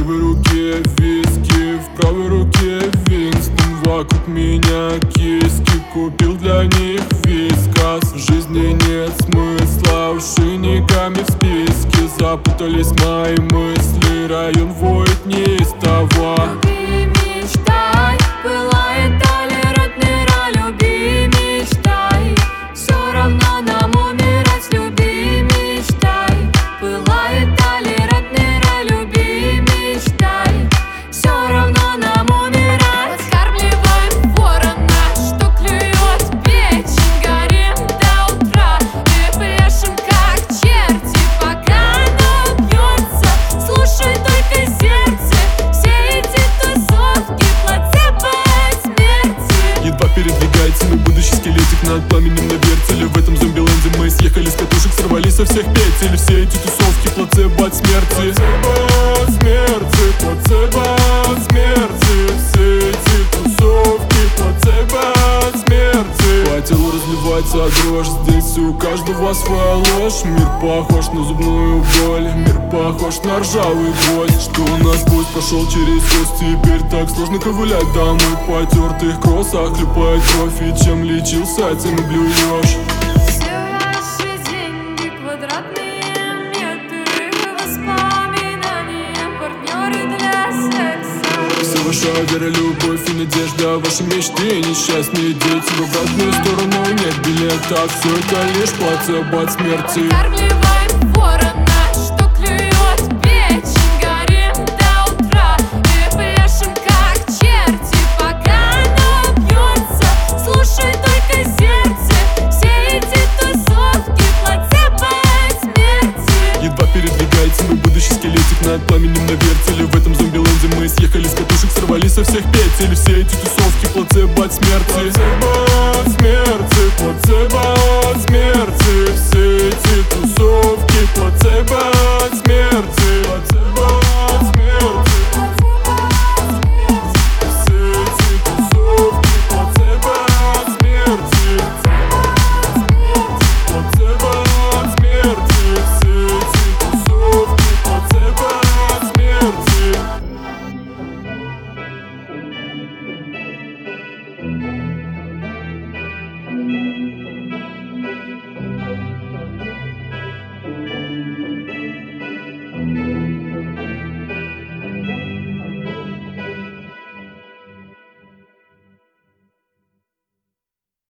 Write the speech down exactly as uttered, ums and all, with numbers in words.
левой руке виски, в правой руке Винстон. Вокруг меня киски, купил для них вискас. В жизни нет смысла, ушиниками в списке запутались мои мысли, район воет неистово. Люби, мечтай, пылает дали ротный рай. Люби, мечтай, все равно нам умирать. Люби, мечтай, пылает дали ротный рай. Люби, мечтай, все равно нам умирать. Подкармливаем ворона, что клюет печень, горим до утра и пляшем как черти, пока оно бьется. Слушай только сердце, все эти тусовки плацебо от смерти. Едва передвигается мой будущий скелетик над пламенем на вертеле. В этом зомби-ленде мы съехали с катушек, сорвались со всех петель. Все эти тусовки плацебо от смерти. Плацебо от смерти, плацебо от смерти. Все эти тусовки плацебо от смерти. По телу разливается дрожь, здесь у каждого своя ложь. Мир похож на зубную боль, мир похож на ржавый гвоздь. Что у нас пусть пошел через кость, теперь так сложно ковылять домой. В потертых кроссах хлюпает кровь, и чем лечился, тем и блюешь. Все ваши деньги, квадратные метры, воспоминания, партнеры для секса. Все ваша вера, любовь и надежда, ваши мечты, несчастные дети. В обратную сторону нет билета, все это лишь плацебо от смерти. Подкармливаем ворона, что клюет печень, горим до утра и пляшем как черти, пока оно бьется. Слушай только сердце, все эти тусовки плацебо от смерти. Едва передвигается мой будущий скелетик над пламенем на вертеле. В этом зомби-ленде мы съехали с катушек, сорвались со всех петель. Все эти тусовки плацебо от смерти. Плацебо от смерти, плацебо от смерти. Все эти тусовки плацебо от смерти.